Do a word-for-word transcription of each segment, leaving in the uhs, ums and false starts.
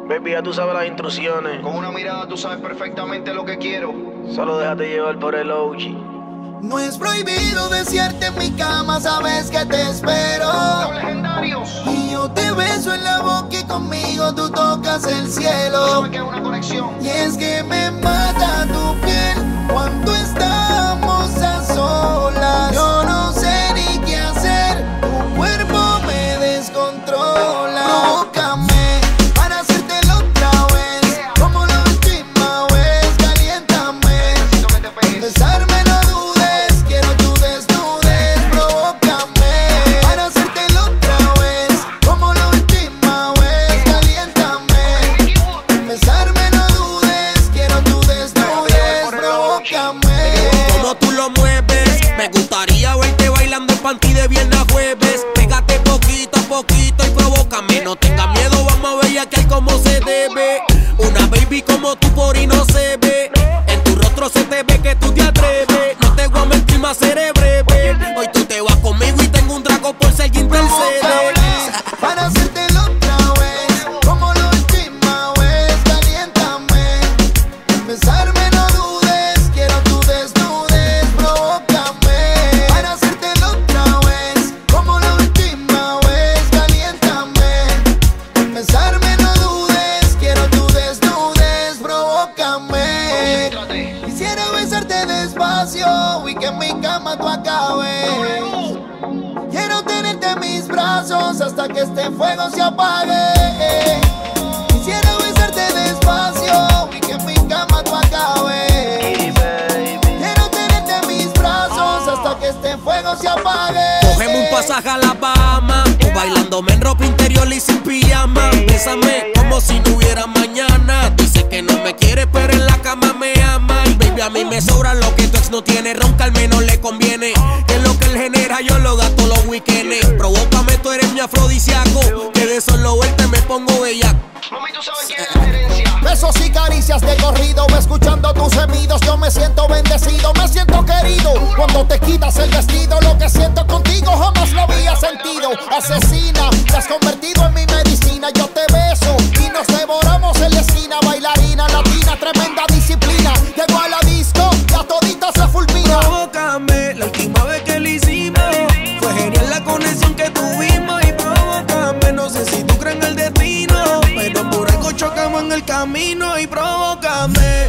Baby, ya tú sabes las instrucciones. Con una mirada tú sabes perfectamente lo que quiero. Solo déjate llevar por el O G. No es prohibido desearte en mi cama, sabes que te espero. Los legendarios. Y yo te beso en la boca y conmigo tú tocas el cielo. Tú sabes que es una conexión. Y es que me mata tu piel cuando estamos a solas. Yo no sé ni qué hacer, tu cuerpo me descontrola. Provócame para hacértelo otra vez, como la última vez, caliéntame. Necesito que te pegues. Besarme no dudes, quiero tu desnudez. Provócame para hacértelo otra vez, como la última vez, caliéntame. Besarme no dudes, quiero tu desnudez. Provócame. Como tú lo mueves, me gustaría verte bailando en panty de viernes a jueves. Pégate poquito a poquito y provócame. No tengas miedo, vamos a bellaquear como se debe. Una baby como tú por ahí no se ve. En tu rostro se te ve que tú te atreves. No te voy a mentir, más seré breve. Hoy tú te vas conmigo y tengo un trago por ser que intercede. Para hacértelo otra vez, como la última vez, caliéntame. Besarme no dudes, quiero tu desnudez. Provócame para hacértelo otra vez, como la última vez, caliéntame. Besarme no dudes, quiero tu desnudez. Provócame. Concéntrate. Quisiera besarte despacio y que en mi cama tú acabes. Quiero tenerte en mis brazos hasta que este fuego se apague. Quisiera besarte despacio y que en mi cama tú acabes. Quiero tenerte en mis brazos hasta que este fuego se apague. Cogemos un pasaje a la Bahama, tú bailándome en ropa interior y sin pijama. Bésame como si no hubiera mañana. Dice que no me quiere, pero en la cama me ama. Y baby, a mí me sobra lo que tu ex no tiene. Ronca al menos le conviene. Que lo que él genera yo lo gasto los weekendes. Provócame, tú eres mi afrodisíaco. Que de solo verte me pongo bellaco. Mami, tú sabes quién es la gerencia. Besos y caricias de corrido, escuchando tus gemidos, yo me siento bendecido, me siento querido. Cuando te quitas el vestido, lo que siento contigo jamás lo había sentido. Asesina, te has convertido en mi medicina, yo te beso y nos devoramos en la esquina. Bailarina latina, tremenda disciplina. Llego a la disco y a toditas se fulmina. Provócame, la última vez que lo hicimos fue genial la conexión que tuvimos. Y provócame, no sé si tú crees en el destino, pero por algo chocamos en el camino. Y provócame,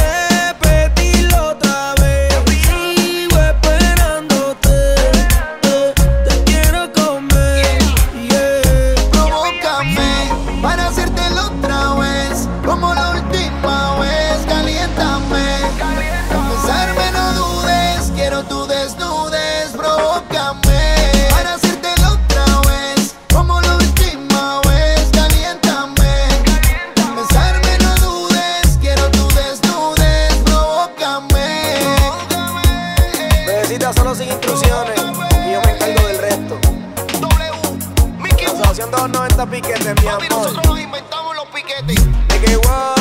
repetirlo otra vez. Sigo esperándote, eh, te quiero comer, yeah. Provócame para hacértelo otra vez, como la última vez, caliéntame. Besarme no dudes, quiero tu desnudez. Provócame para hacértelo otra vez, como la última vez, caliéntame. Besarme no dudes, quiero tu desnudez. Provócame. Bebecita solo sin instrucciones y yo me encargo del resto. W, Mickey Wood. Asociación doscientos noventa piquetes, mi Papi, amor. nosotros nos inventamos los piquetes. De que guau.